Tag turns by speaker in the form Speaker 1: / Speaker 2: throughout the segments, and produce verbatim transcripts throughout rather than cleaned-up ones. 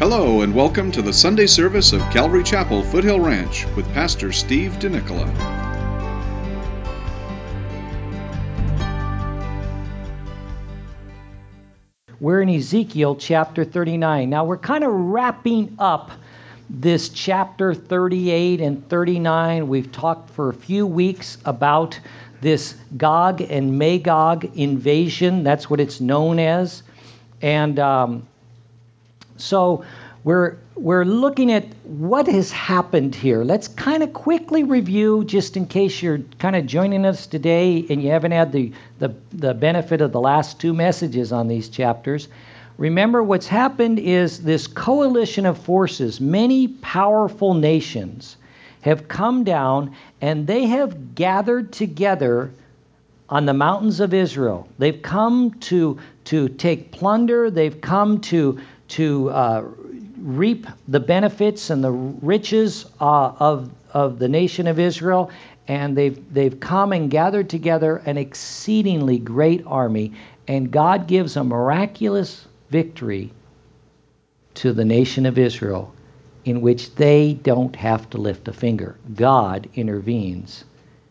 Speaker 1: Hello and welcome to the Sunday service of Calvary Chapel, Foothill Ranch with Pastor Steve DeNicola.
Speaker 2: We're in Ezekiel chapter thirty-nine. Now we're kind of wrapping up this chapter thirty-eight and thirty-nine. We've talked for a few weeks about this Gog and Magog invasion. That's what it's known as. And um, so we're we're looking at what has happened here. Let's kind of quickly review, just in case you're kind of joining us today and you haven't had the, the, the benefit of the last two messages on these chapters. Remember, what's happened is this coalition of forces, many powerful nations, have come down and they have gathered together on the mountains of Israel. They've come to to take plunder. They've come to to uh, reap the benefits and the riches uh, of of the nation of Israel, and they've they've come and gathered together an exceedingly great army, and God gives a miraculous victory to the nation of Israel, in which they don't have to lift a finger. God intervenes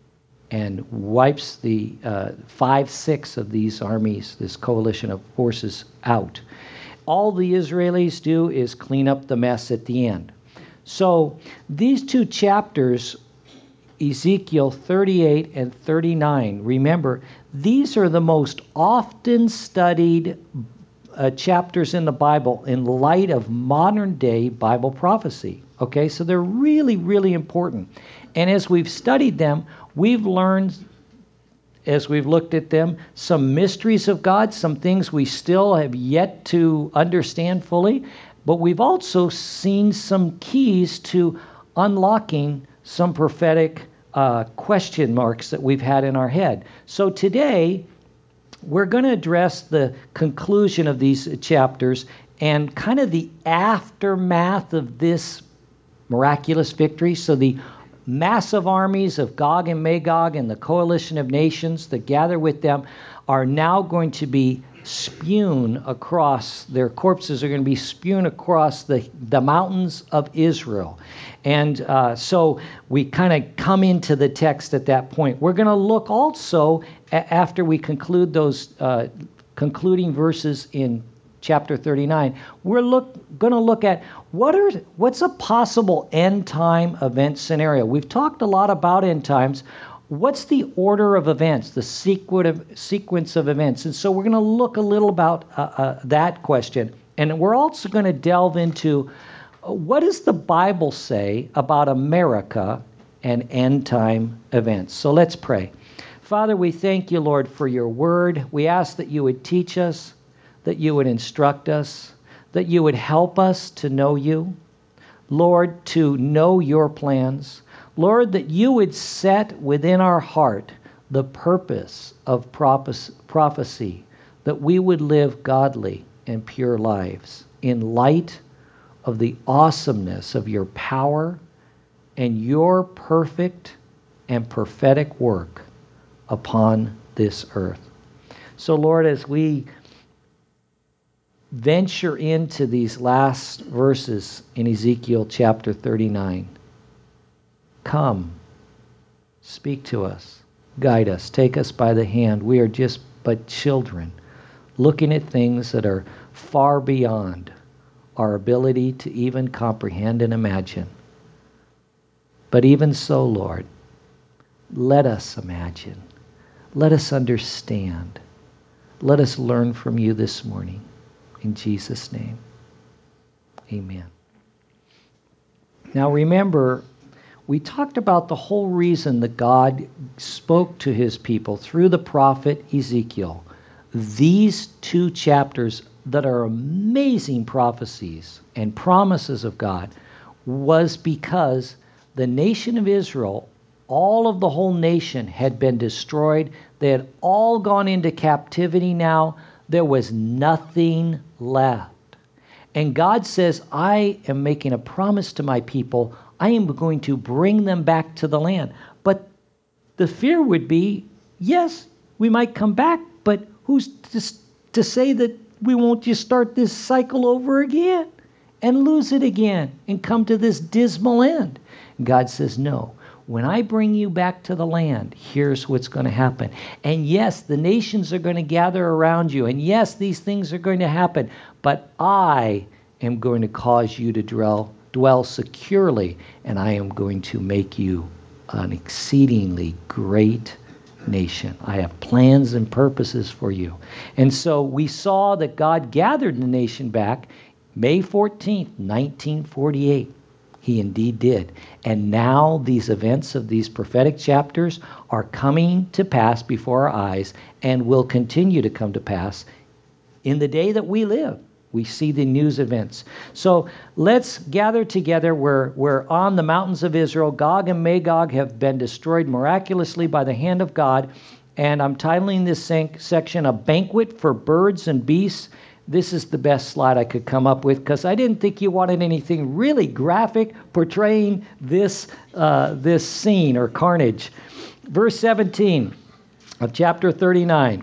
Speaker 2: and wipes the uh, five, six of these armies, this coalition of forces, out. All the Israelis do is clean up the mess at the end. So these two chapters, Ezekiel thirty-eight and thirty-nine, remember, these are the most often studied uh, chapters in the Bible in light of modern day Bible prophecy. Okay, so they're really, really important. And as we've studied them, we've learned, as we've looked at them, some mysteries of God, some things we still have yet to understand fully, but we've also seen some keys to unlocking some prophetic uh, question marks that we've had in our head. So today, we're going to address the conclusion of these chapters and kind of the aftermath of this miraculous victory. So the massive armies of Gog and Magog and the coalition of nations that gather with them are now going to be spewn across, their corpses are going to be spewn across the, the mountains of Israel. And uh, so we kind of come into the text at that point. We're going to look also, a- after we conclude those uh, concluding verses in chapter thirty-nine, we're look going to look at what are what's a possible end time event scenario. We've talked a lot about end times. What's the order of events, the sequence of, sequence of events? And so we're going to look a little about uh, uh, that question. And we're also going to delve into uh, what does the Bible say about America and end time events. So let's pray. Father, we thank you, Lord, for your word. We ask that you would teach us, that you would instruct us, that you would help us to know you, Lord, to know your plans. Lord, that you would set within our heart the purpose of prophecy, that we would live godly and pure lives in light of the awesomeness of your power and your perfect and prophetic work upon this earth. So, Lord, as we venture into these last verses in Ezekiel chapter thirty-nine, come, speak to us, guide us, take us by the hand. We are just but children, looking at things that are far beyond our ability to even comprehend and imagine. But even so, Lord, let us imagine. Let us understand. Let us learn from you this morning. In Jesus' name, amen. Now remember, we talked about the whole reason that God spoke to his people through the prophet Ezekiel. These two chapters that are amazing prophecies and promises of God was because the nation of Israel, all of the whole nation had been destroyed. They had all gone into captivity now. There was nothing left. And God says, I am making a promise to my people. I am going to bring them back to the land. But the fear would be, yes, we might come back, but who's to, to say that we won't just start this cycle over again? and lose it again and come to this dismal end? God says, no. When I bring you back to the land, here's what's going to happen. And yes, the nations are going to gather around you. And yes, these things are going to happen. But I am going to cause you to dwell, dwell securely. And I am going to make you an exceedingly great nation. I have plans and purposes for you. And so we saw that God gathered the nation back May fourteenth, nineteen forty-eight. He indeed did. And now these events of these prophetic chapters are coming to pass before our eyes and will continue to come to pass in the day that we live. We see the news events. So let's gather together. We're, we're on the mountains of Israel. Gog and Magog have been destroyed miraculously by the hand of God. And I'm titling this section, A Banquet for Birds and Beasts. This is the best slide I could come up with because I didn't think you wanted anything really graphic portraying this, uh, this scene or carnage. Verse seventeen of chapter thirty-nine.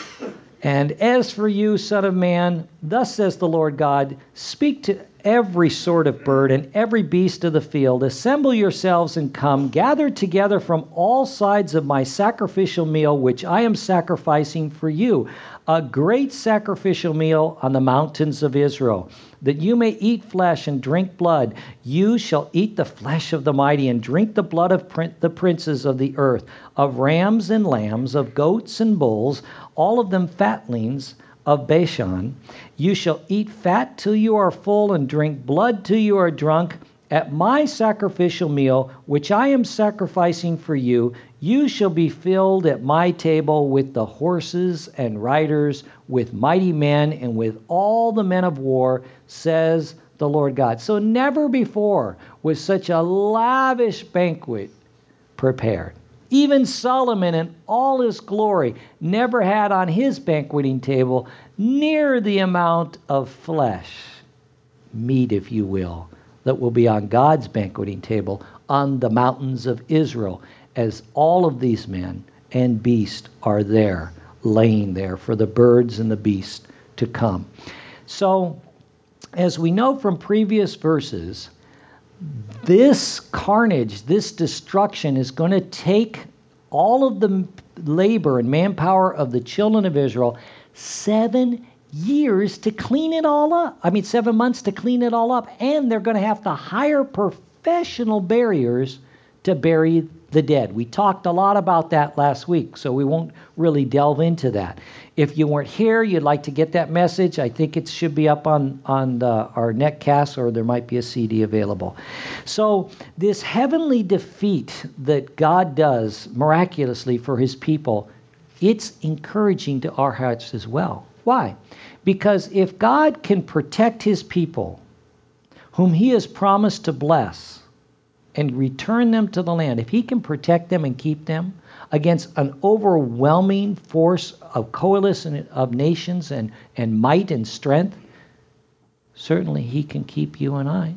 Speaker 2: And as for you, son of man, thus says the Lord God, speak to every sort of bird and every beast of the field. Assemble yourselves and come. Gather together from all sides of my sacrificial meal, which I am sacrificing for you. A great sacrificial meal on the mountains of Israel, that you may eat flesh and drink blood. You shall eat the flesh of the mighty and drink the blood of prin- the princes of the earth, of rams and lambs, of goats and bulls, all of them fatlings of Bashan. You shall eat fat till you are full and drink blood till you are drunk. At my sacrificial meal, which I am sacrificing for you, you shall be filled at my table with the horses and riders, with mighty men, and with all the men of war, says the Lord God. So never before was such a lavish banquet prepared. Even Solomon in all his glory never had on his banqueting table near the amount of flesh, meat, if you will, that will be on God's banqueting table on the mountains of Israel, as all of these men and beasts are there, laying there for the birds and the beasts to come. So, as we know from previous verses, this carnage, this destruction is going to take all of the labor and manpower of the children of Israel seven years to clean it all up. I mean, seven months to clean it all up. And they're going to have to hire professional buriers to bury the dead. We talked a lot about that last week, so we won't really delve into that. If you weren't here, you'd like to get that message, I think it should be up on, on the, our netcast, or there might be a C D available. So this heavenly defeat that God does miraculously for his people, it's encouraging to our hearts as well. Why? Because if God can protect his people, whom he has promised to bless, and return them to the land, if he can protect them and keep them against an overwhelming force of coalition of nations and, and might and strength, certainly he can keep you and I.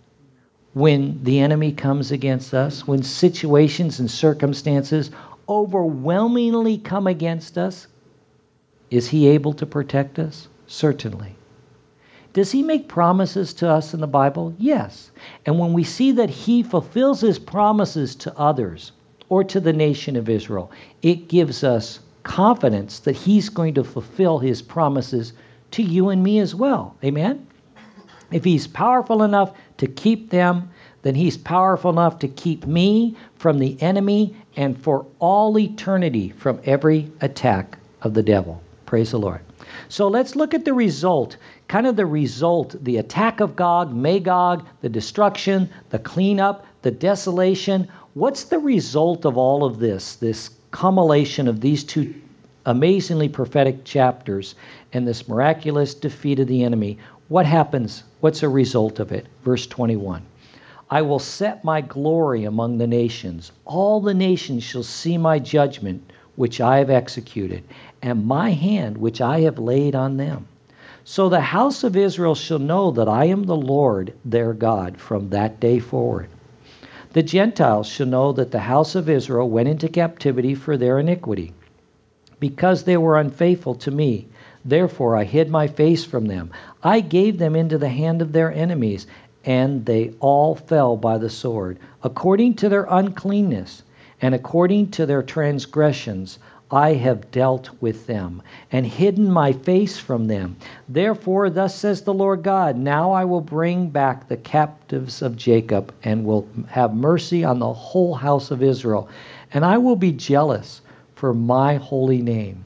Speaker 2: When the enemy comes against us, when situations and circumstances overwhelmingly come against us, is he able to protect us? Certainly. Does he make promises to us in the Bible? Yes. And when we see that he fulfills his promises to others or to the nation of Israel, it gives us confidence that he's going to fulfill his promises to you and me as well. Amen? If he's powerful enough to keep them, then he's powerful enough to keep me from the enemy and for all eternity from every attack of the devil. Praise the Lord. So let's look at the result, kind of the result, the attack of Gog, Magog, the destruction, the cleanup, the desolation. What's the result of all of this, this culmination of these two amazingly prophetic chapters and this miraculous defeat of the enemy? What happens? What's a result of it? Verse twenty-one. I will set my glory among the nations. All the nations shall see my judgment, which I have executed, and my hand, which I have laid on them. So the house of Israel shall know that I am the Lord their God from that day forward. The Gentiles shall know that the house of Israel went into captivity for their iniquity, because they were unfaithful to me. Therefore I hid my face from them. I gave them into the hand of their enemies, and they all fell by the sword. According to their uncleanness and according to their transgressions, I have dealt with them, and hidden my face from them. Therefore, thus says the Lord God, now I will bring back the captives of Jacob, and will have mercy on the whole house of Israel. And I will be jealous for my holy name.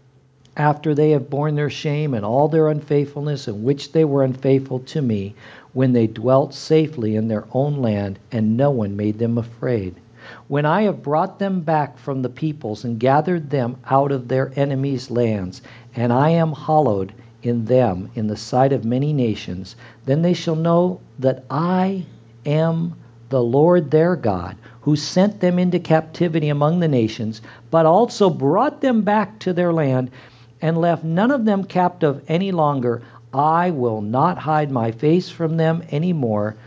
Speaker 2: After they have borne their shame and all their unfaithfulness, in which they were unfaithful to me, when they dwelt safely in their own land, and no one made them afraid. When I have brought them back from the peoples and gathered them out of their enemies' lands, and I am hallowed in them in the sight of many nations, then they shall know that I am the Lord their God, who sent them into captivity among the nations, but also brought them back to their land, and left none of them captive any longer. I will not hide my face from them any more,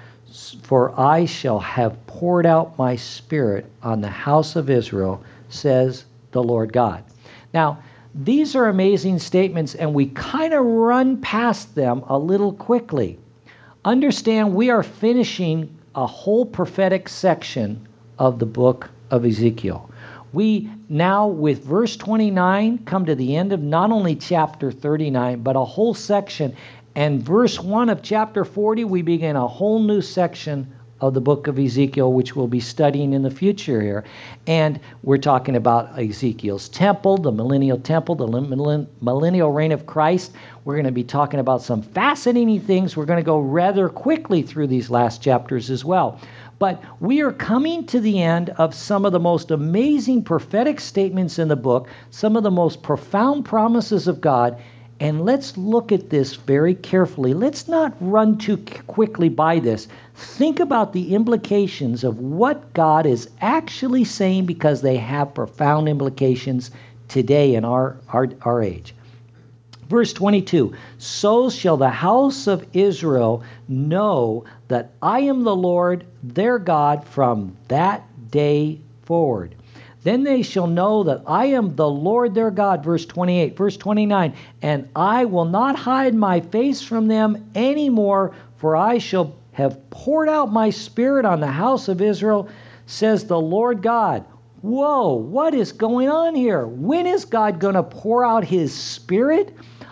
Speaker 2: for I shall have poured out my spirit on the house of Israel, says the Lord God. Now, these are amazing statements, and we kind of run past them a little quickly. Understand, we are finishing a whole prophetic section of the book of Ezekiel. We now, with verse twenty-nine, come to the end of not only chapter thirty-nine, but a whole section. And verse one of chapter forty, we begin a whole new section of the book of Ezekiel, which we'll be studying in the future here. And we're talking about Ezekiel's temple, the millennial temple, the millennial reign of Christ. We're going to be talking about some fascinating things. We're going to go rather quickly through these last chapters as well. But we are coming to the end of some of the most amazing prophetic statements in the book, some of the most profound promises of God. And let's look at this very carefully. Let's not run too quickly by this. Think about the implications of what God is actually saying, because they have profound implications today in our, our, our age. Verse twenty-two, so shall the house of Israel know that I am the Lord their God from that day forward. Then they shall know that I am the Lord their God. Verse twenty-eight, verse twenty-nine, and I will not hide my face from them any more, for I shall have poured out my spirit on the house of Israel, says the Lord God. Whoa, what is going on here? When is God going to pour out his spirit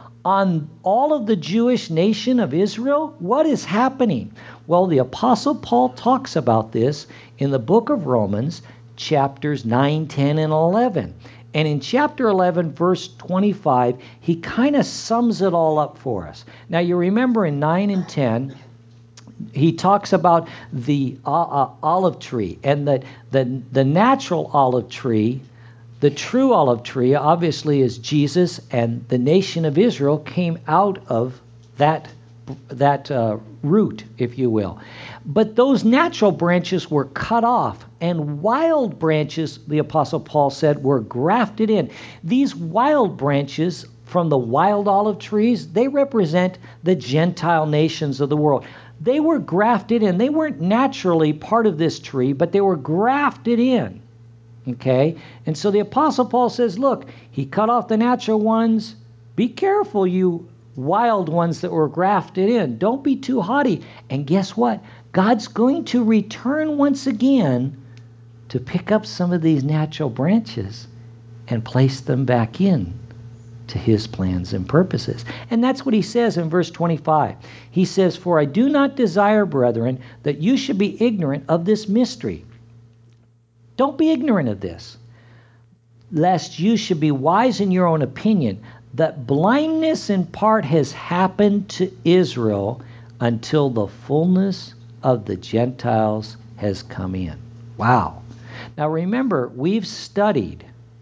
Speaker 2: on all of the Jewish nation of Israel? What is happening? Well, the Apostle Paul talks about this in the book of Romans, chapters nine, ten, and eleven. And in chapter eleven, verse twenty-five, he kind of sums it all up for us. Now, you remember in nine and ten, he talks about the uh, uh, olive tree, and that the, the natural olive tree, the true olive tree, obviously is Jesus, and the nation of Israel came out of that, that uh, root, if you will. But those natural branches were cut off, and wild branches, the Apostle Paul said, were grafted in. These wild branches from the wild olive trees, they represent the Gentile nations of the world. They were grafted in. They weren't naturally part of this tree, but they were grafted in. Okay? And so the Apostle Paul says, look, he cut off the natural ones. Be careful, you wild ones that were grafted in. Don't be too haughty. And guess what? God's going to return once again to pick up some of these natural branches and place them back in to his plans and purposes. And that's what he says in verse twenty-five. He says, for I do not desire, brethren, that you should be ignorant of this mystery. Don't be ignorant of this, lest you should be wise in your own opinion, that blindness in part has happened to Israel until the fullness of the Gentiles has come in. Wow. Now remember, we've studied,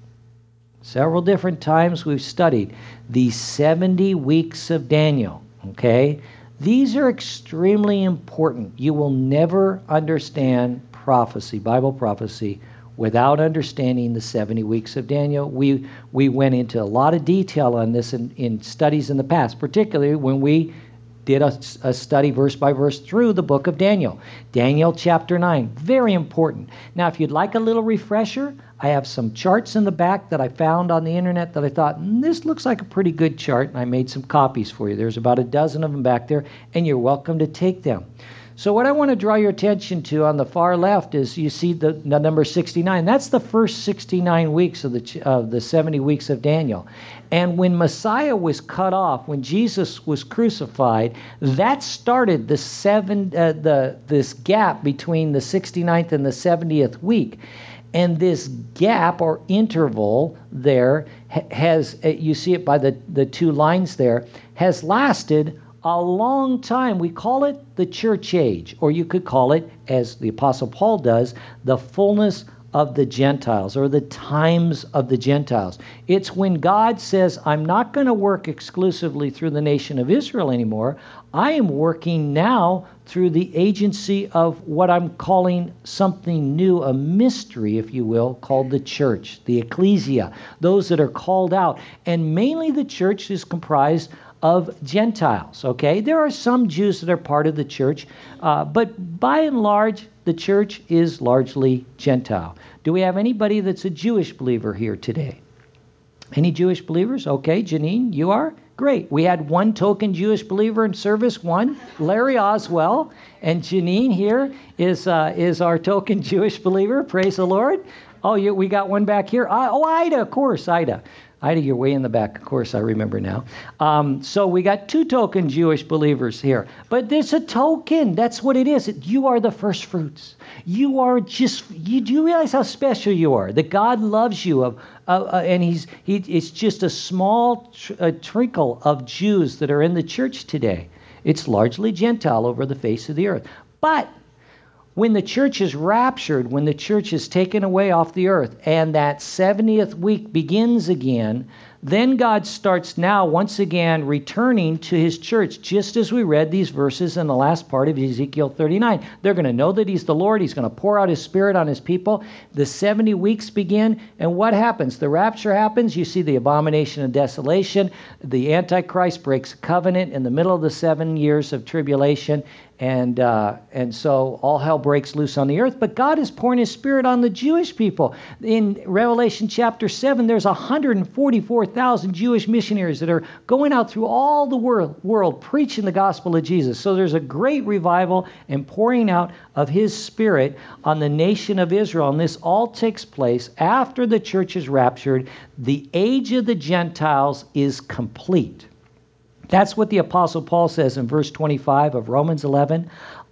Speaker 2: several different times we've studied these seventy weeks of Daniel, okay? These are extremely important. You will never understand prophecy, Bible prophecy, without understanding the seventy weeks of Daniel. We we went into a lot of detail on this in, in studies in the past, particularly when we did a, a study verse by verse through the book of Daniel. Daniel chapter nine, very important. Now, if you'd like a little refresher, I have some charts in the back that I found on the internet that I thought, mm, this looks like a pretty good chart, and I made some copies for you. There's about a dozen of them back there, and you're welcome to take them. So what I want to draw your attention to on the far left is you see the, the number sixty-nine. That's the first sixty-nine weeks of the of the seventy weeks of Daniel. And when Messiah was cut off, when Jesus was crucified, that started the seven uh, the this gap between the sixty-ninth and the seventieth week. And this gap or interval there has, you see it by the, the two lines there, has lasted a long time. We call it the church age, or you could call it, as the Apostle Paul does, the fullness of the Gentiles, or the times of the Gentiles. It's when God says, I'm not going to work exclusively through the nation of Israel anymore. I am working now through the agency of what I'm calling something new, a mystery, if you will, called the church, the ecclesia, those that are called out. And mainly the church is comprised of Gentiles, okay? There are some Jews that are part of the church, uh, but by and large, the church is largely Gentile. Do we have anybody that's a Jewish believer here today? Any Jewish believers? Okay, Janine, you are? Great. We had one token Jewish believer in service, one, Larry Oswell, and Janine here is uh, is our token Jewish believer. Praise the Lord. Oh, you, we got one back here. Uh, oh, Ida, of course, Ida. Ida, you're way in the back. Of course, I remember now. Um, so we got two token Jewish believers here. But it's a token. That's what it is. You are the first fruits. You are just, you do you realize how special you are? That God loves you, of, uh, uh, and he's he. It's just a small tr- a trickle of Jews that are in the church today. It's largely Gentile over the face of the earth. But when the church is raptured, when the church is taken away off the earth, and that seventieth week begins again, then God starts now once again returning to his church, just as we read these verses in the last part of Ezekiel thirty-nine. They're going to know that he's the Lord. He's going to pour out his Spirit on his people. The seventy weeks begin, and what happens? The rapture happens. You see the abomination of desolation. The Antichrist breaks a covenant in the middle of the seven years of tribulation. And uh, and so all hell breaks loose on the earth. But God is pouring his Spirit on the Jewish people. In Revelation chapter seven, there's one hundred forty-four thousand Jewish missionaries that are going out through all the world, world preaching the gospel of Jesus. So there's a great revival and pouring out of his Spirit on the nation of Israel. And this all takes place after the church is raptured. The age of the Gentiles is complete. That's what the Apostle Paul says in verse twenty-five of Romans eleven.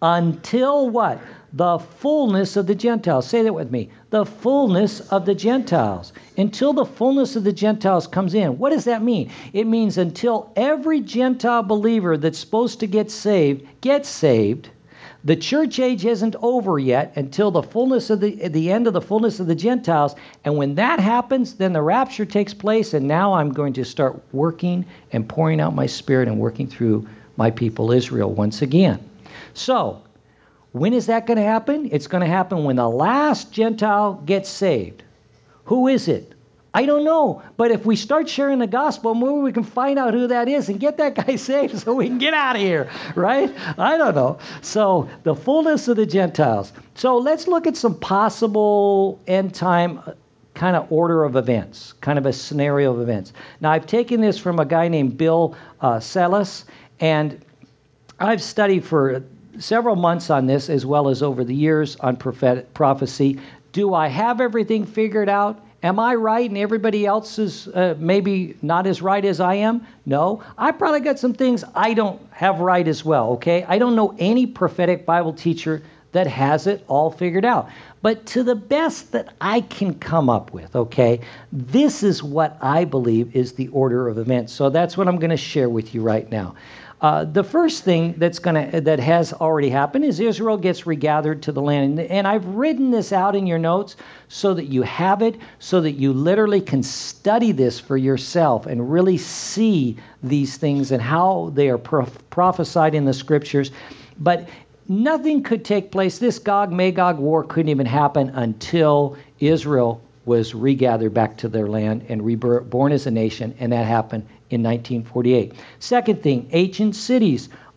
Speaker 2: Until what? The fullness of the Gentiles. Say that with me. The fullness of the Gentiles. Until the fullness of the Gentiles comes in. What does that mean? It means until every Gentile believer that's supposed to get saved gets saved. The church age isn't over yet until the fullness of the the end of the fullness of the Gentiles. And when that happens, then the rapture takes place. And now I'm going to start working and pouring out my Spirit and working through my people Israel once again. So when is that going to happen? It's going to happen when the last Gentile gets saved. Who is it? I don't know. But if we start sharing the gospel, maybe we can find out who that is and get that guy saved so we can get out of here, right? I don't know. So the fullness of the Gentiles. So let's look at some possible end time kind of order of events, kind of a scenario of events. Now, I've taken this from a guy named Bill uh, Sellis, and I've studied for several months on this, as well as over the years on prophet- prophecy. Do I have everything figured out? Am I right and everybody else is uh, maybe not as right as I am? No. I probably got some things I don't have right as well, okay? I don't know any prophetic Bible teacher that has it all figured out. But to the best that I can come up with, okay, this is what I believe is the order of events. So that's what I'm going to share with you right now. Uh, the first thing that's going to that has already happened is Israel gets regathered to the land. And, and I've written this out in your notes so that you have it, so that you literally can study this for yourself and really see these things and how they are prof- prophesied in the scriptures. But nothing could take place. This Gog-Magog war couldn't even happen until Israel was regathered back to their land and reborn as a nation, and that happened in nineteen forty-eight. Second thing, ancient cities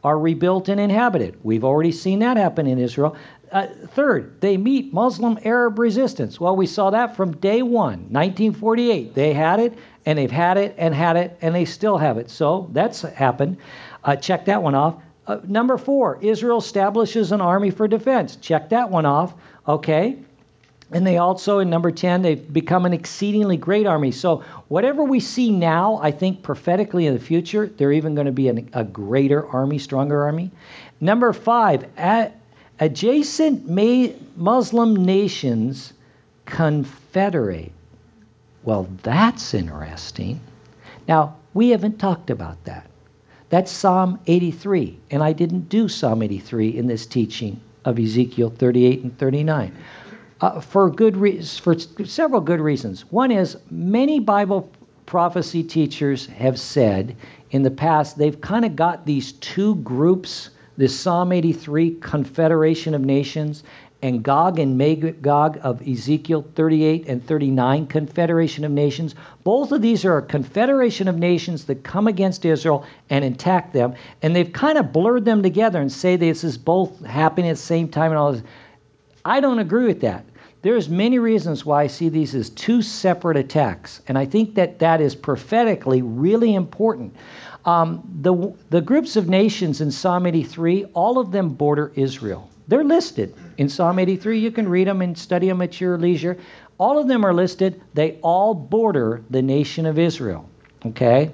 Speaker 2: are rebuilt and inhabited. We've already seen that happen in Israel. Uh, third, they meet Muslim Arab resistance. Well, we saw that from day one, nineteen forty-eight. They had it, and they've had it, and had it, and they still have it. So that's happened. Uh, check that one off. Uh, number four, Israel establishes an army for defense. Check that one off. Okay. And they also, in number ten, they've become an exceedingly great army. So whatever we see now, I think prophetically in the future, they're even going to be an, a greater army, stronger army. Number five, at, adjacent May, Muslim nations confederate. Well, that's interesting. Now, we haven't talked about that. That's Psalm eighty-three, and I didn't do Psalm eighty-three in this teaching of Ezekiel thirty-eight and thirty-nine. Uh, for good re- for several good reasons. One is many Bible prophecy teachers have said in the past they've kind of got these two groups, this Psalm eighty-three, Confederation of Nations, and Gog and Magog of Ezekiel thirty-eight and thirty-nine, Confederation of Nations. Both of these are a confederation of nations that come against Israel and attack them, and they've kind of blurred them together and say this is both happening at the same time and all this. I don't agree with that. There's many reasons why I see these as two separate attacks, and I think that that is prophetically really important. Um, the the groups of nations in Psalm eighty-three, all of them border Israel. They're listed in Psalm eighty-three. You can read them and study them at your leisure. All of them are listed. They all border the nation of Israel. Okay?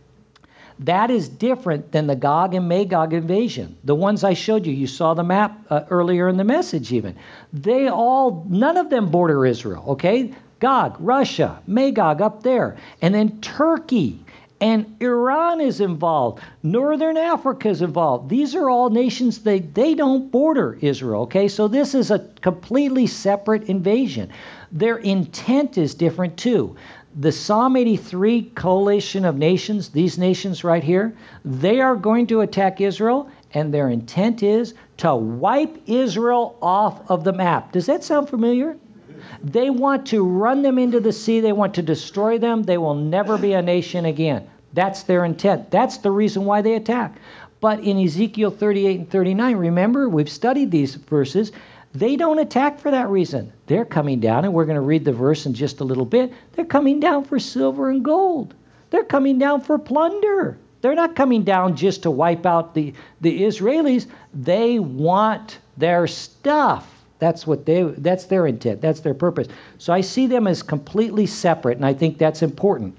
Speaker 2: That is different than the Gog and Magog invasion. The ones I showed you, you saw the map uh, earlier in the message even. They all, none of them border Israel, okay? Gog, Russia, Magog up there. And then Turkey and Iran is involved. Northern Africa is involved. These are all nations, they, they don't border Israel, okay? So this is a completely separate invasion. Their intent is different too. The Psalm eighty-three coalition of nations, these nations right here, they are going to attack Israel, and their intent is to wipe Israel off of the map. Does that sound familiar? They want to run them into the sea. They want to destroy them. They will never be a nation again. That's their intent. That's the reason why they attack. But in Ezekiel thirty-eight and thirty-nine, remember, we've studied these verses. They don't attack for that reason. They're coming down, and we're going to read the verse in just a little bit. They're coming down for silver and gold. They're coming down for plunder. They're not coming down just to wipe out the, the Israelis. They want their stuff. That's what they that's their intent. That's their purpose. So I see them as completely separate, and I think that's important.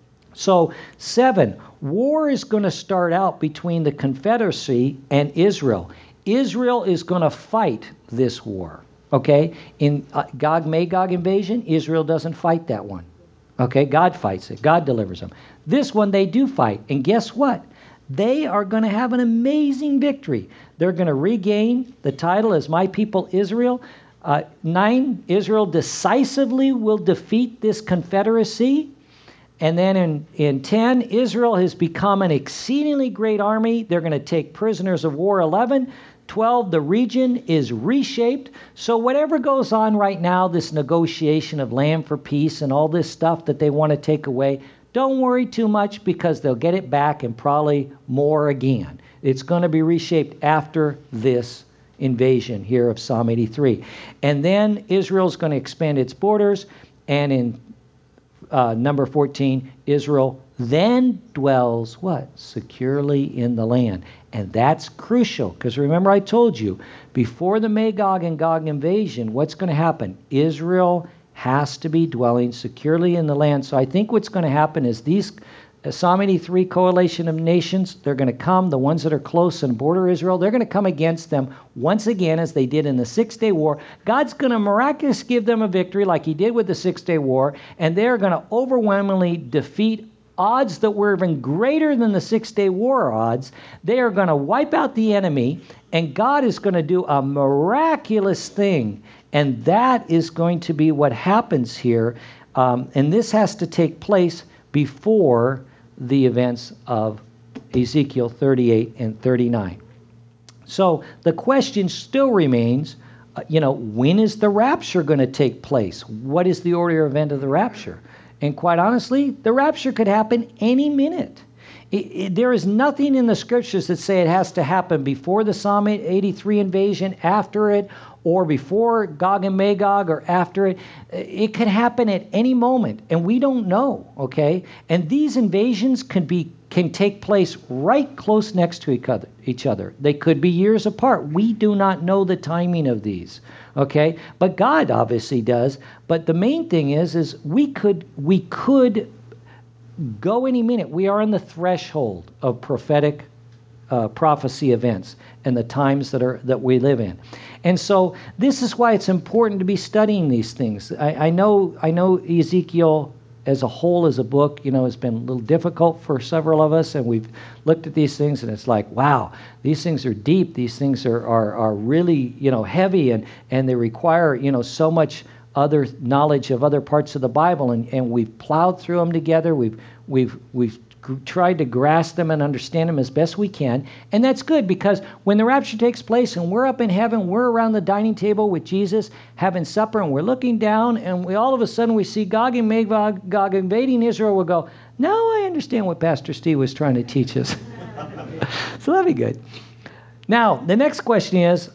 Speaker 2: So, seven, war is going to start out between the Confederacy and Israel. Israel is going to fight this war, okay? In uh, Gog-Magog invasion, Israel doesn't fight that one, okay? God fights it. God delivers them. This one, they do fight. And guess what? They are going to have an amazing victory. They're going to regain the title as My People Israel. Uh, nine, Israel decisively will defeat this confederacy. And then in, in ten, Israel has become an exceedingly great army. They're going to take prisoners of war. eleven, twelve, the region is reshaped. So whatever goes on right now, this negotiation of land for peace and all this stuff that they want to take away, don't worry too much because they'll get it back and probably more again. It's going to be reshaped after this invasion here of Psalm eighty-three. And then Israel's going to expand its borders, and in Uh, number fourteen, Israel then dwells, what? Securely in the land. And that's crucial, because remember I told you, before the Magog and Gog invasion, what's going to happen? Israel has to be dwelling securely in the land. So I think what's going to happen is these uh, Psalm eighty-three coalition of nations, they're going to come, the ones that are close and border Israel, they're going to come against them once again as they did in the Six-Day War. God's going to miraculously give them a victory like he did with the Six-Day War, and they're going to overwhelmingly defeat odds that were even greater than the Six-Day War odds. They are going to wipe out the enemy, and God is going to do a miraculous thing, and that is going to be what happens here. Um, and this has to take place before the events of Ezekiel thirty-eight and thirty-nine. So the question still remains, uh, you know, when is the rapture going to take place? What is the order of event of the rapture? And quite honestly, the rapture could happen any minute. It, it, there is nothing in the scriptures that say it has to happen before the Psalm eighty-three invasion, after it, or before Gog and Magog, or after it. It could happen at any moment, and we don't know, okay? And these invasions can be can take place right close next to each other. Each other. They could be years apart. We do not know the timing of these, okay? But God obviously does. But the main thing is, is we could we could go any minute. We are on the threshold of prophetic uh, prophecy events and the times that are that we live in. And so this is why it's important to be studying these things. I, I know I know Ezekiel as a whole, as a book, you know, has been a little difficult for several of us, and we've looked at these things, and it's like, wow, these things are deep. These things are are, are really, you know, heavy, and, and they require, you know, so much other knowledge of other parts of the Bible, and, and we've plowed through them together. We've we've we've tried to grasp them and understand them as best we can, and that's good, because when the rapture takes place and we're up in heaven, we're around the dining table with Jesus having supper, and we're looking down, and we all of a sudden we see Gog and Magog Gog invading Israel. We'll go, now I understand what Pastor Steve was trying to teach us. So that'd be good. Now the next question is,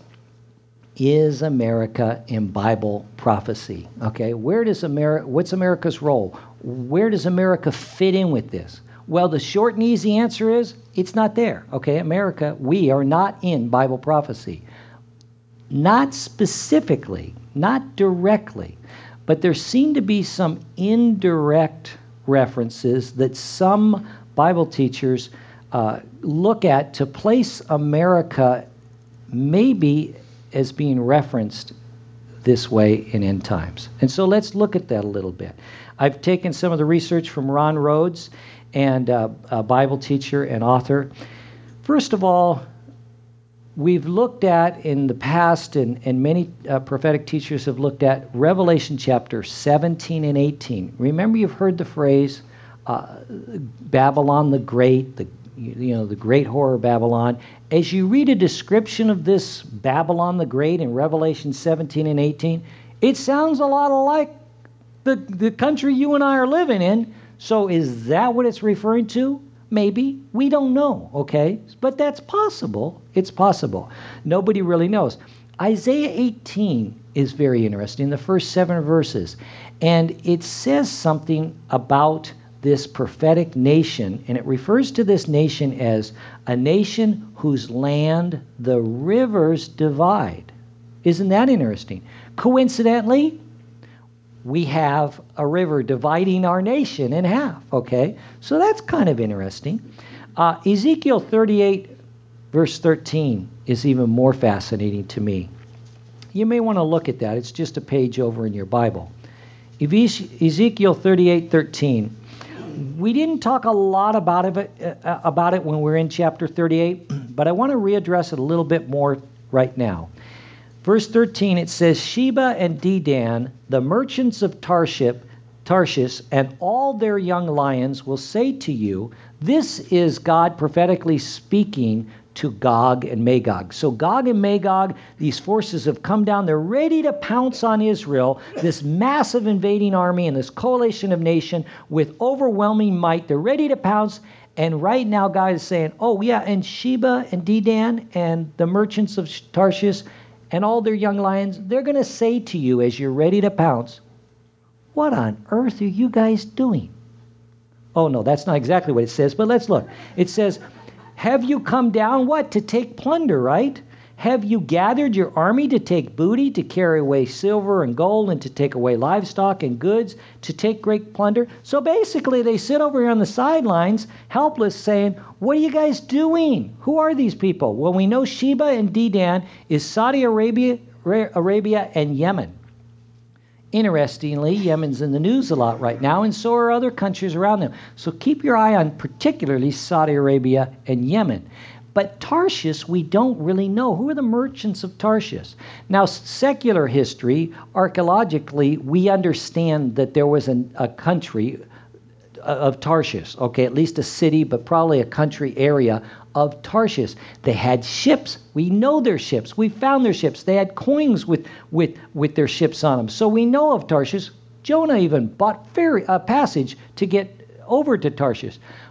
Speaker 2: is America in Bible prophecy? Okay, where does America, what's America's role? Where does America fit in with this? Well, the short and easy answer is, it's not there. Okay, America, we are not in Bible prophecy. Not specifically, not directly, but there seem to be some indirect references that some Bible teachers uh, look at to place America maybe as being referenced this way in end times. And so let's look at that a little bit. I've taken some of the research from Ron Rhodes, and uh, a Bible teacher and author. First of all, we've looked at in the past, and, and many uh, prophetic teachers have looked at Revelation chapter seventeen and eighteen. Remember, you've heard the phrase uh, Babylon the Great, the you know the great whore Babylon. As you read a description of this Babylon the Great in Revelation seventeen and eighteen, it sounds a lot like the, the country you and I are living in. So is that what it's referring to? Maybe. We don't know, okay? But that's possible. It's possible. Nobody really knows. Isaiah eighteen is very interesting, the first seven verses. And it says something about this prophetic nation, and it refers to this nation as a nation whose land the rivers divide. Isn't that interesting? Coincidentally, we have a river dividing our nation in half, okay? So that's kind of interesting. Uh, Ezekiel thirty-eight, verse thirteen is even more fascinating to me. You may want to look at that. It's just a page over in your Bible. Ezekiel thirty-eight, thirteen. We didn't talk a lot about it, uh, about it when we're in chapter thirty-eight, but I want to readdress it a little bit more right now. Verse thirteen, it says, Sheba and Dedan, the merchants of Tarshish, Tarshish, and all their young lions will say to you, this is God prophetically speaking to Gog and Magog. So Gog and Magog, these forces have come down. They're ready to pounce on Israel, this massive invading army and this coalition of nations with overwhelming might. They're ready to pounce. And right now God is saying, oh yeah, and Sheba and Dedan and the merchants of Tarshish and all their young lions, they're going to say to you as you're ready to pounce, what on earth are you guys doing? Oh no, that's not exactly what it says, but let's look. It says, have you come down, what? To take plunder, right? Have you gathered your army to take booty, to carry away silver and gold, and to take away livestock and goods, to take great plunder? So basically, they sit over here on the sidelines, helpless, saying, what are you guys doing? Who are these people? Well, we know Sheba and Dedan is Saudi Arabia, Arabia and Yemen. Interestingly, Yemen's in the news a lot right now, and so are other countries around them. So keep your eye on particularly Saudi Arabia and Yemen. But Tarshish, we don't really know. Who are the merchants of Tarshish? Now, secular history, archaeologically, we understand that there was an, a country of Tarshish, okay, at least a city, but probably a country area of Tarshish. They had ships. We know their ships. We found their ships. They had coins with with with their ships on them. So we know of Tarshish. Jonah even bought ferry a passage to get over to Tarshish.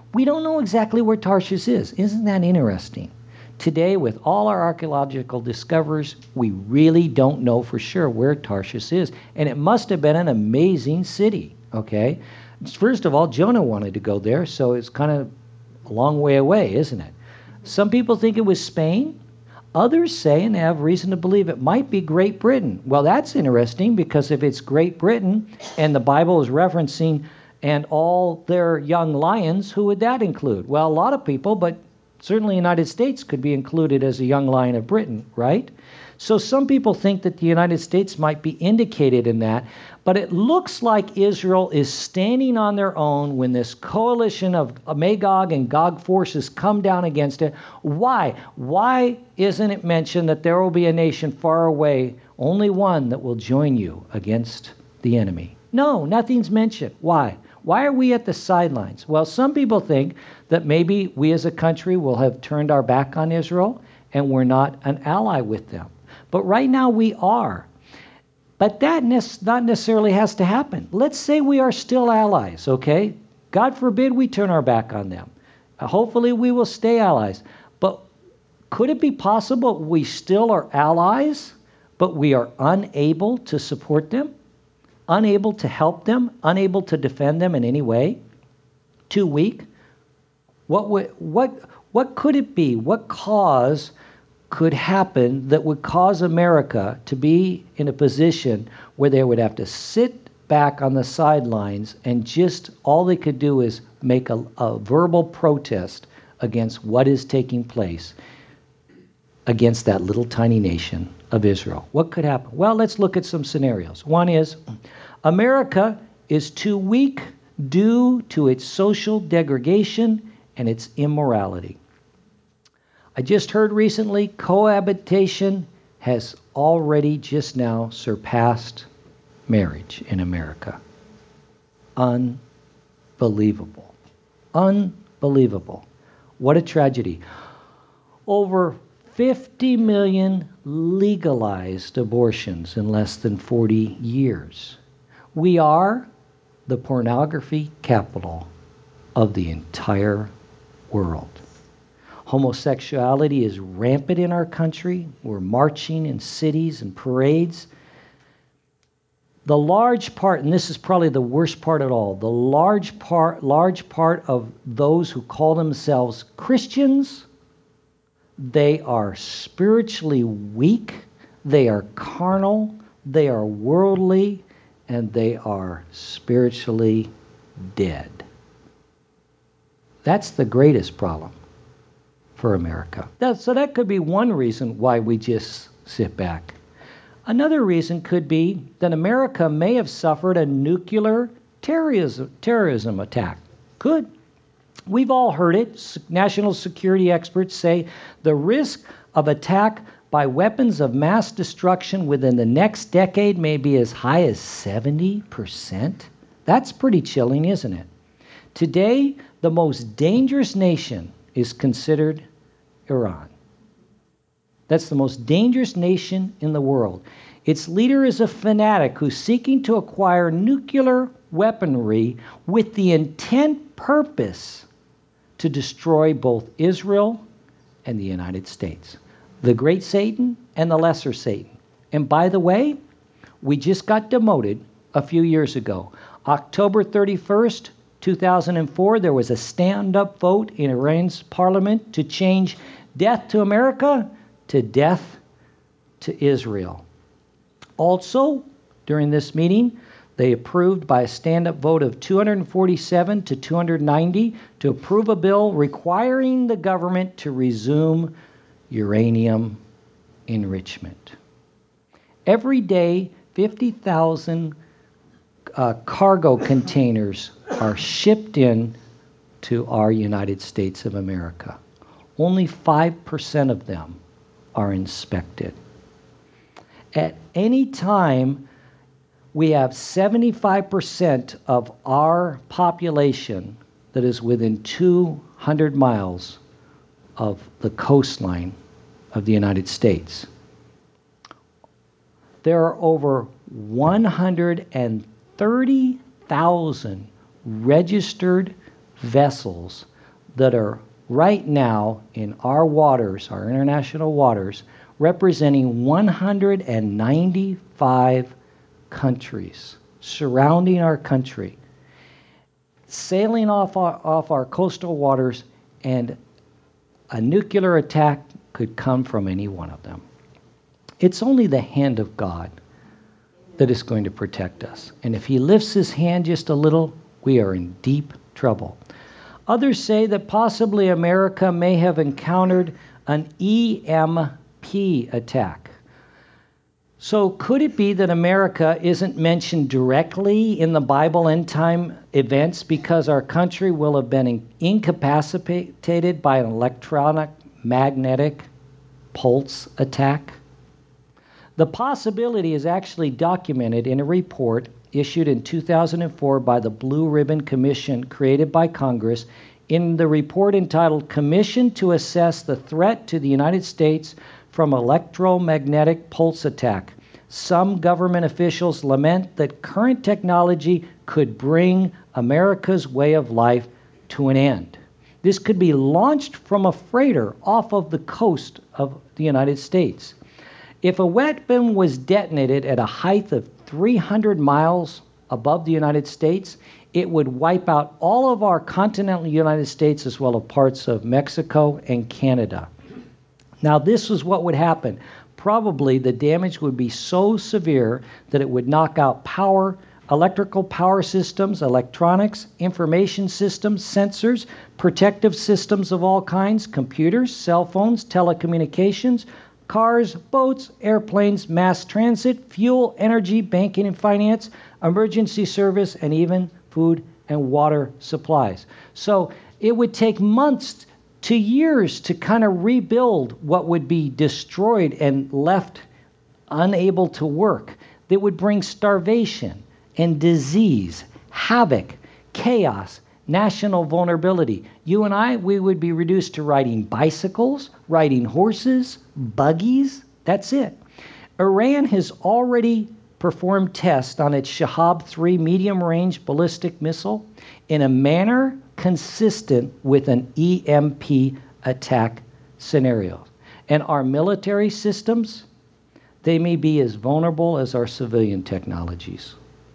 Speaker 2: We don't know exactly where Tarshish is. Isn't that interesting? Today, with all our archaeological discoveries, we really don't know for sure where Tarshish is. And it must have been an amazing city, okay? First of all, Jonah wanted to go there, so it's kind of a long way away, isn't it? Some people think it was Spain. Others say and have reason to believe it might be Great Britain. Well, that's interesting because if it's Great Britain and the Bible is referencing and all their young lions, who would that include? Well, a lot of people, but certainly the United States could be included as a young lion of Britain, right? So some people think that the United States might be indicated in that, but it looks like Israel is standing on their own when this coalition of Magog and Gog forces come down against it. Why? Why isn't it mentioned that there will be a nation far away, only one that will join you against the enemy? No, nothing's mentioned. Why? Why are we at the sidelines? Well, some people think that maybe we as a country will have turned our back on Israel and we're not an ally with them. But right now we are. But that ne- not necessarily has to happen. Let's say we are still allies, okay? God forbid we turn our back on them. Uh, hopefully we will stay allies. But could it be possible we still are allies, but we are unable to support them? Unable to help them? Unable to defend them in any way? Too weak? What would, what, what could it be? What cause could happen that would cause America to be in a position where they would have to sit back on the sidelines and just all they could do is make a, a verbal protest against what is taking place against that little tiny nation of Israel? What could happen? Well, let's look at some scenarios. One is America is too weak due to its social degradation and its immorality. I just heard recently cohabitation has already just now surpassed marriage in America. Unbelievable. Unbelievable. What a tragedy. Over fifty million legalized abortions in less than forty years. We are the pornography capital of the entire world. Homosexuality is rampant in our country. We're marching in cities and parades. The large part, and this is probably the worst part of all, the large part, large part of those who call themselves Christians, they are spiritually weak, they are carnal, they are worldly, and they are spiritually dead. That's the greatest problem for America. That, so that could be one reason why we just sit back. Another reason could be that America may have suffered a nuclear terrorism, terrorism attack. Could. We've all heard it. National security experts say the risk of attack by weapons of mass destruction within the next decade may be as high as seventy percent. That's pretty chilling, isn't it? Today, the most dangerous nation is considered Iran. That's the most dangerous nation in the world. Its leader is a fanatic who's seeking to acquire nuclear weaponry with the intent purpose to destroy both Israel and the United States. The great Satan and the lesser Satan. And by the way, we just got demoted a few years ago. October thirty-first, two thousand four, there was a stand-up vote in Iran's parliament to change death to America to death to Israel. Also, during this meeting, they approved by a stand-up vote of two hundred forty-seven to two hundred ninety to approve a bill requiring the government to resume uranium enrichment. Every day, fifty thousand uh, cargo containers are shipped in to our United States of America. Only five percent of them are inspected. At any time, we have seventy-five percent of our population that is within two hundred miles of the coastline of the United States. There are over one hundred thirty thousand registered vessels that are right now in our waters, our international waters, representing one hundred ninety-five countries surrounding our country, sailing off our, off our coastal waters, and a nuclear attack could come from any one of them. It's only the hand of God that is going to protect us. And if he lifts his hand just a little, we are in deep trouble. Others say that possibly America may have encountered an E M P attack. So could it be that America isn't mentioned directly in the Bible end time events because our country will have been incapacitated by an electronic magnetic pulse attack? The possibility is actually documented in a report issued in two thousand four by the Blue Ribbon Commission created by Congress. In the report entitled Commission to Assess the Threat to the United States from Electromagnetic Pulse Attack, some government officials lament that current technology could bring America's way of life to an end. This could be launched from a freighter off of the coast of the United States. If a weapon was detonated at a height of three hundred miles above the United States, it would wipe out all of our continental United States as well as parts of Mexico and Canada. Now, this is what would happen. Probably the damage would be so severe that it would knock out power, electrical power systems, electronics, information systems, sensors, protective systems of all kinds, computers, cell phones, telecommunications, cars, boats, airplanes, mass transit, fuel, energy, banking and finance, emergency service, and even food and water supplies. So it would take months to years to kind of rebuild what would be destroyed and left unable to work. That would bring starvation and disease, havoc, chaos, national vulnerability. You and I, we would be reduced to riding bicycles, riding horses, buggies. That's it. Iran has already performed tests on its Shahab three medium-range ballistic missile in a manner consistent with an E M P attack scenario. And our military systems, they may be as vulnerable as our civilian technologies.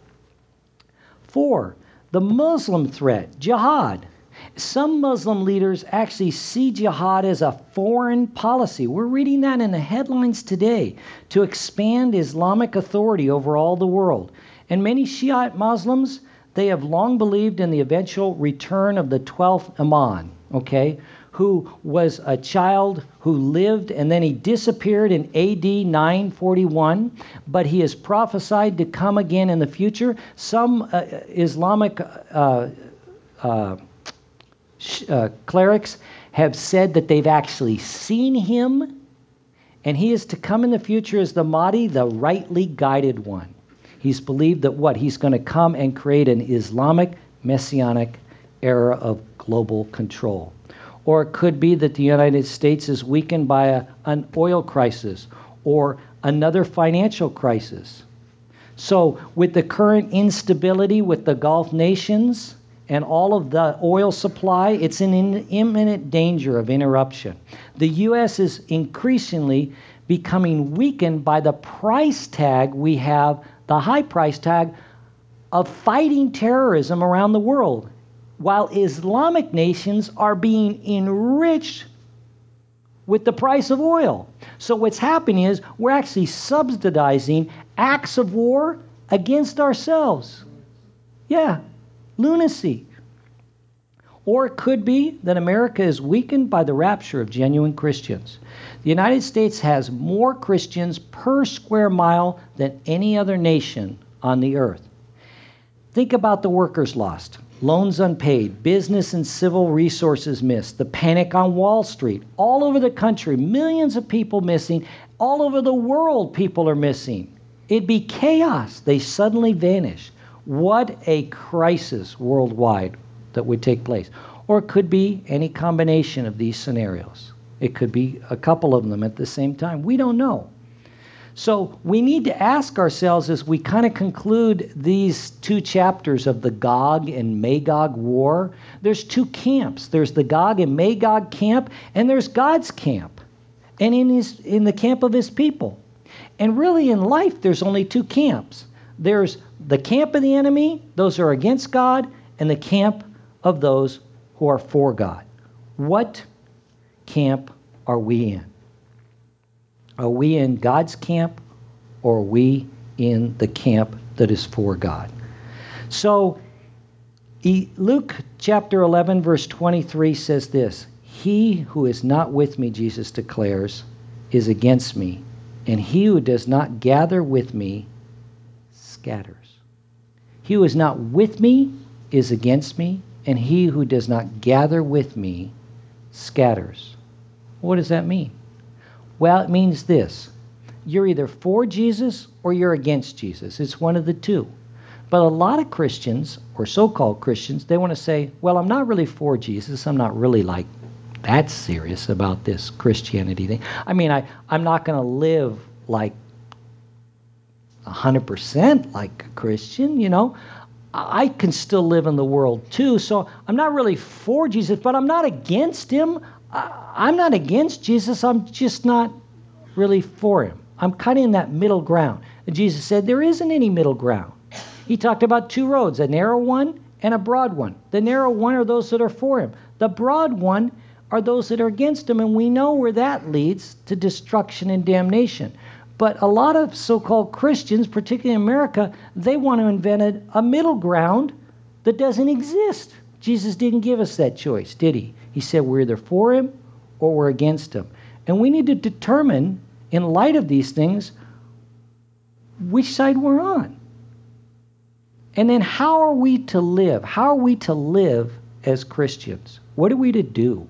Speaker 2: Four, the Muslim threat, jihad. Some Muslim leaders actually see jihad as a foreign policy. We're reading that in the headlines today, to expand Islamic authority over all the world. And many Shiite Muslims, they have long believed in the eventual return of the twelfth Imam, okay, who was a child who lived and then he disappeared in A D nine forty-one, but he is prophesied to come again in the future. Some uh, Islamic uh, uh, uh, clerics have said that they've actually seen him, and he is to come in the future as the Mahdi, the rightly guided one. He's believed that what? He's going to come and create an Islamic messianic era of global control. Or it could be that the United States is weakened by a, an oil crisis or another financial crisis. So with the current instability with the Gulf nations and all of the oil supply, it's in imminent danger of interruption. The U S is increasingly becoming weakened by the price tag we have, the high price tag of fighting terrorism around the world, while Islamic nations are being enriched with the price of oil. So what's happening is we're actually subsidizing acts of war against ourselves. Yeah, lunacy. Or it could be that America is weakened by the rapture of genuine Christians. The United States has more Christians per square mile than any other nation on the earth. Think about the workers lost, loans unpaid, business and civil resources missed, the panic on Wall Street, all over the country, millions of people missing, all over the world people are missing. It'd be chaos. They suddenly vanish. What a crisis worldwide that would take place. Or it could be any combination of these scenarios. It could be a couple of them at the same time. We don't know. So we need to ask ourselves as we kind of conclude these two chapters of the Gog and Magog war, there's two camps. There's the Gog and Magog camp, and there's God's camp, and in his in the camp of his people. And really in life, there's only two camps. There's the camp of the enemy, those who are against God, and the camp of those who are for God. What camp are we in? Are we in God's camp, or are we in the camp that is for God? So Luke chapter eleven, verse twenty-three says this, "He who is not with me," Jesus declares, "is against me, and he who does not gather with me scatters." He who is not with me is against me, and he who does not gather with me scatters. What does that mean? Well, it means this. You're either for Jesus or you're against Jesus. It's one of the two. But a lot of Christians, or so-called Christians, they want to say, well, I'm not really for Jesus. I'm not really like that serious about this Christianity thing. I mean, I, I'm not going to live like one hundred percent like a Christian, you know. I can still live in the world too, so I'm not really for Jesus, but I'm not against him. I'm not against Jesus. I'm just not really for him. I'm kind of in that middle ground. And Jesus said there isn't any middle ground. He talked about two roads, a narrow one and a broad one. The narrow one are those that are for him. The broad one are those that are against him, and we know where that leads, to destruction and damnation. But a lot of so-called Christians, particularly in America, they want to invent a middle ground that doesn't exist. Jesus didn't give us that choice, did he? He said we're either for him or we're against him. And we need to determine, in light of these things, which side we're on. And then how are we to live? How are we to live as Christians? What are we to do?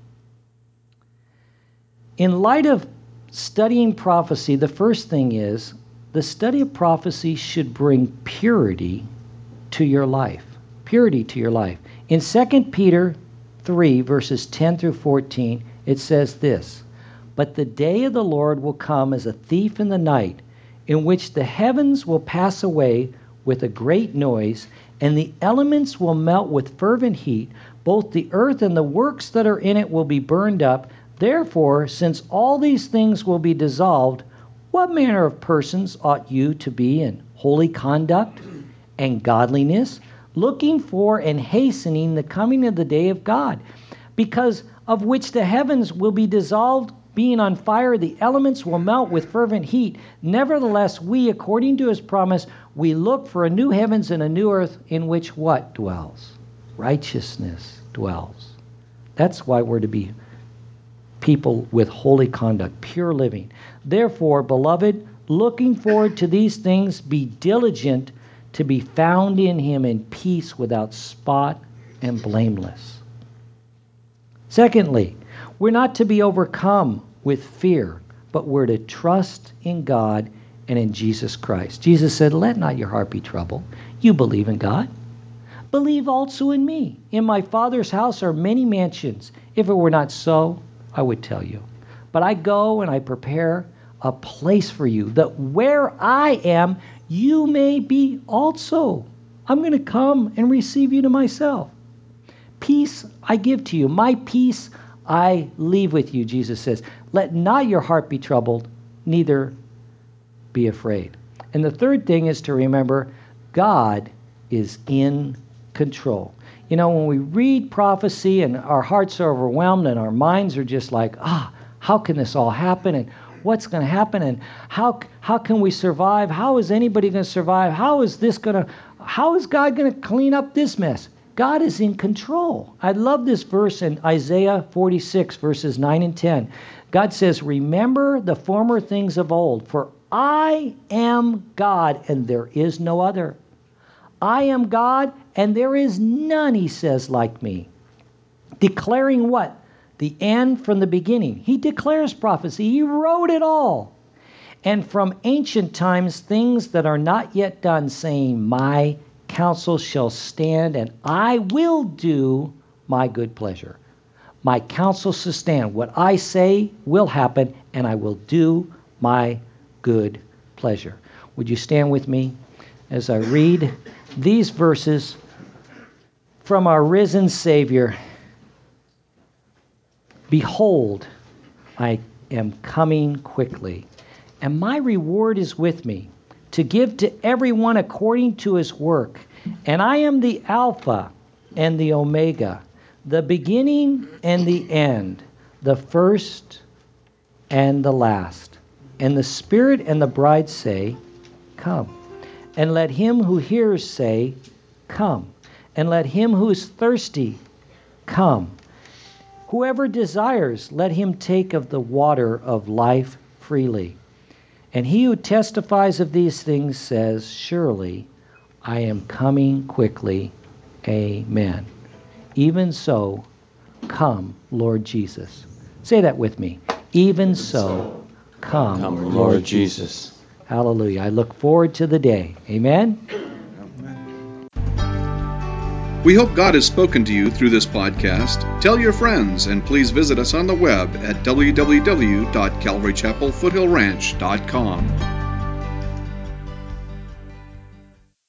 Speaker 2: In light of studying prophecy, the first thing is the study of prophecy should bring purity to your life. Purity to your life. In Second Peter three, verses ten through fourteen, it says this, "But the day of the Lord will come as a thief in the night, in which the heavens will pass away with a great noise, and the elements will melt with fervent heat. Both the earth and the works that are in it will be burned up. Therefore, since all these things will be dissolved, what manner of persons ought you to be in holy conduct and godliness, looking for and hastening the coming of the day of God, because of which the heavens will be dissolved, being on fire, the elements will melt with fervent heat. Nevertheless, we, according to his promise, we look for a new heavens and a new earth in which what dwells? Righteousness dwells." That's why we're to be people with holy conduct, pure living. "Therefore, beloved, looking forward to these things, be diligent to be found in him in peace, without spot and blameless." Secondly, we're not to be overcome with fear, but we're to trust in God and in Jesus Christ. Jesus said, "Let not your heart be troubled. You believe in God. Believe also in me. In my Father's house are many mansions. If it were not so, I would tell you. But I go and I prepare a place for you, that where I am, you may be also. I'm going to come and receive you to myself. Peace I give to you. My peace I leave with you," Jesus says. "Let not your heart be troubled, neither be afraid." And the third thing is to remember God is in control. You know, when we read prophecy and our hearts are overwhelmed and our minds are just like, ah, how can this all happen? And what's going to happen? And how how can we survive? How is anybody going to survive? How is this going to, how is God going to clean up this mess? God is in control. I love this verse in Isaiah forty-six, verses nine and ten. God says, "Remember the former things of old, for I am God and there is no other. I am God, and there is none," he says, "like me." Declaring what? The end from the beginning. He declares prophecy. He wrote it all. And from ancient times, things that are not yet done, saying, "My counsel shall stand, and I will do my good pleasure." My counsel shall stand. What I say will happen, and I will do my good pleasure. Would you stand with me as I read these verses from our risen Savior? Behold, I am coming quickly, and my reward is with me, to give to everyone according to his work. And I am the Alpha and the Omega, the beginning and the end, the first and the last. And the Spirit and the bride say, Come. And let him who hears say, Come. And let him who is thirsty come. Whoever desires, let him take of the water of life freely. And he who testifies of these things says, Surely I am coming quickly. Amen. Even so, come, Lord Jesus. Say that with me. Even so, come,
Speaker 3: Come,
Speaker 2: Lord,
Speaker 3: Lord
Speaker 2: Jesus.
Speaker 3: Jesus.
Speaker 2: Hallelujah. I look forward to the day. Amen.
Speaker 1: We hope God has spoken to you through this podcast. Tell your friends, and please visit us on the web at w w w dot calvary chapel foothill ranch dot com.